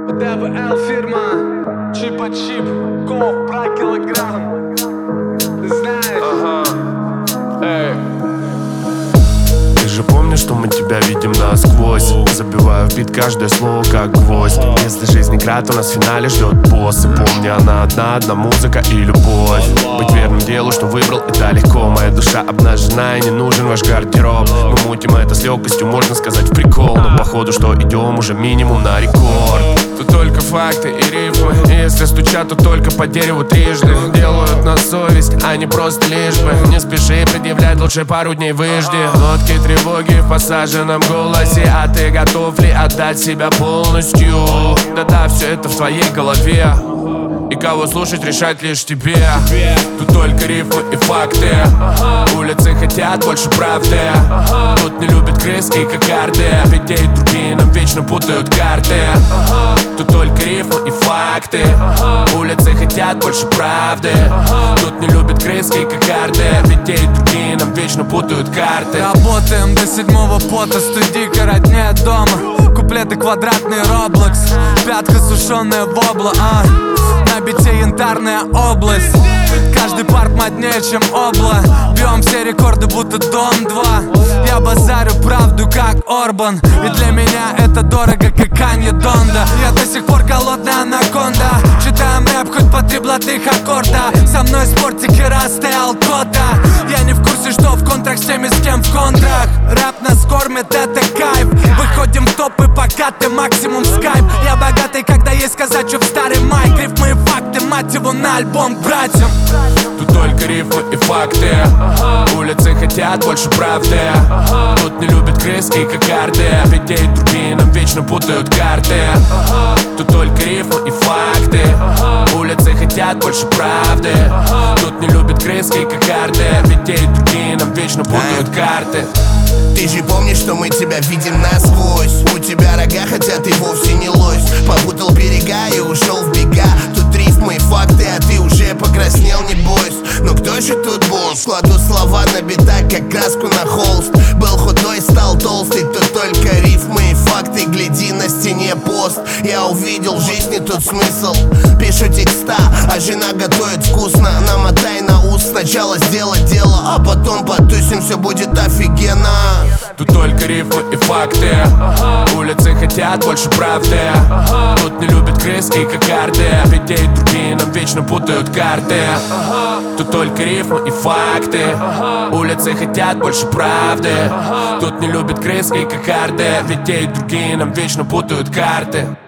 ДВЛ фирма, чипа-чип, ков про килограмм. Ты знаешь? Эй. Ты же помнишь, что мы тебя видим насквозь. Забиваю в бит каждое слово как гвоздь. Если жизнь игра, то нас в финале ждет босс. И помни, она одна музыка и любовь. Быть верным делу, что выбрал, это легко. Моя душа обнажена и не нужен ваш гардероб. Мы мутим это с легкостью, можно сказать в прикол. Но походу, что идем уже минимум на рекорд. Тут только факты и рифмы. И если стучат, то только по дереву трижды. Делают на совесть, а не просто лишь бы. Не спеши предъявлять, лучше пару дней выжди. Нотки тревоги в посаженном голосе. А ты готов ли отдать себя полностью? Да-да, все это в твоей голове. И кого слушать, решать лишь тебе. Тут только рифмы и факты. Улицы хотят больше правды. Тут не любят крыс и кокарды. Ведь те и другие нам вечно путают карты. Тут только рифмы и факты. Улицы хотят больше правды. Тут не любят крыс и кокарды. Ведь те и другие нам вечно путают карты. Работаем до седьмого пота, студийка роднее дома. Куплеты квадратный Роблокс, пятка сушеная вобла, на бите янтарная область. Каждый парк моднее, чем обла. Бьем все рекорды, будто Дом 2. Я базарю правду, как Орбан. Ведь для меня это дорого, как Канье Донда. Я до сих пор голодная анаконда. Читаем рэп хоть по 3 блатных аккорда. Со мной спортики Раста и Алкота. Я не в курсе, что в контракт с теми, с кем в контракт. Рэп нас кормит, это кайф. Выходим в топы, пока ты максимум скайп. Я богатый, когда есть сказать, что в старый майк. Рифмы и факты, мать его, на альбом к братьям. Тут только рифмы и факты. Улицы хотят больше правды. Тут не любят крыс и кокарды. Ведь те и другие нам вечно путают карты. Тут только рифмы и факты. Улицы хотят больше правды. Тут не любят крыс и кокарды. Ведь те и другие нам вечно путают карты. Ты же помнишь, что мы тебя видим насквозь. У тебя рога, хотя ты вовсе не лось. Попутал берега и ушел в бега. Тут рифмы и факты, а ты уже покраснел, не бойся. Но кто же тут босс? Кладу слова на битах, как краску на холст. Был худой, стал толстый, тут только рифмы и факты. Гляди, на стене пост. Я увидел в жизни тут смысл. Пишу текста, а жена готовит вкусно. Намотай на ус, сначала сделать дело, а потом потусим, все будет офигенно. Тут только рифмы и факты. Улицы хотят больше правды. Тут не любят крыс и кокарды. Ведь те и другие нам вечно путают карты. Тут только рифмы и факты. Улицы хотят больше правды. Тут не любят крыс и кокарды. Ведь те и другие нам вечно путают карты.